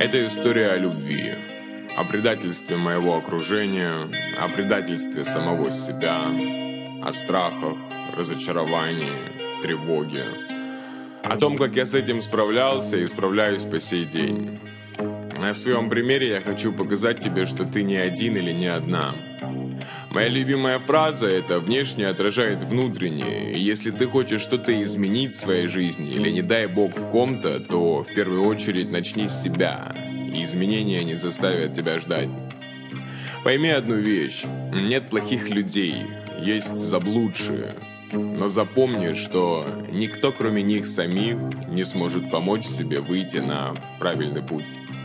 Это история о любви, о предательстве моего окружения, о предательстве самого себя, о страхах, разочаровании, тревоге, о том, как я с этим справлялся и справляюсь по сей день. На своем примере я хочу показать тебе, что ты не один или не одна. Моя любимая фраза – это «внешнее отражает внутреннее», и если ты хочешь что-то изменить в своей жизни или, не дай бог, в ком-то, то в первую очередь начни с себя, и изменения не заставят тебя ждать. Пойми одну вещь – нет плохих людей, есть заблудшие, но запомни, что никто, кроме них самих, не сможет помочь себе выйти на правильный путь.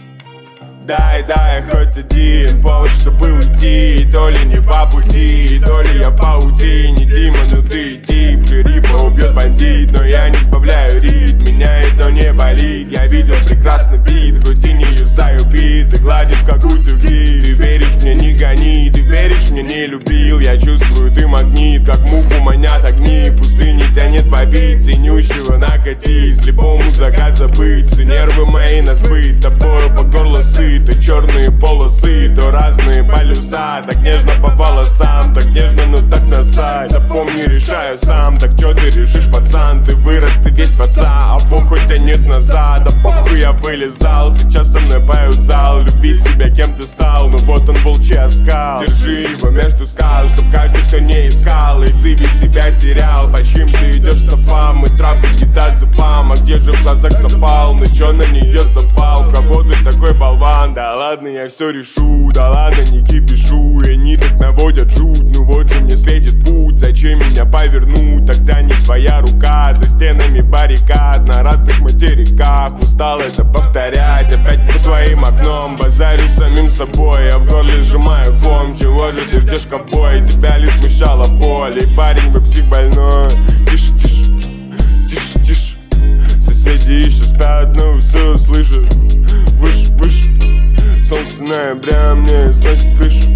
Дай хоть один повод, чтобы уйти. То ли не по пути, то ли я в паутине. Дима, ну ты тип, шерифа убьет бандит, но я не сбавляю ритм, меня это не болит. Я видел прекрасный вид, хоть и не юзаю бит. Ты гладишь как утюги, ты веришь мне, не гони. Ты веришь мне, не любил, я чувствую, ты магнит. Как муху манят огни, в пустыне тянет побить. Ценющего накати, слепому закат забыть. Все нервы мои на сбыт, тобою по горло сыт. То черные полосы, то разные полюса. Так нежно по волосам, так нежно, но так насать. Запомни, решаю сам, так чё ты решишь, пацан? Ты вырос, ты весь в отца, а похуй тянет назад. А похуй я вылезал, сейчас со мной поют зал. Люби себя, кем ты стал, ну вот он волчий оскал. Держи его между скал, чтоб каждый, кто не искал, и в зыбе себя терял. По чьим ты идешь стопам, и травка кидай зубам. А где же в глазах запал, ну чё на нее запал? В кого ты такой болван? Да ладно, я все решу, да ладно, не кипишу. И они так наводят жуть, ну вот же мне светит путь. Зачем меня повернуть, так тянет твоя рука. За стенами баррикад, на разных материках. Устал это повторять, опять по твоим окном. Базарю самим собой, я в горле сжимаю ком. Чего же ты ждешь, ковбой, тебя ли смущала боль? И парень, вы псих больной. Тише, тише, тише, тише. Соседи еще спят, но все слышат. Выше, выше. Солнце ноября мне сносит крышу.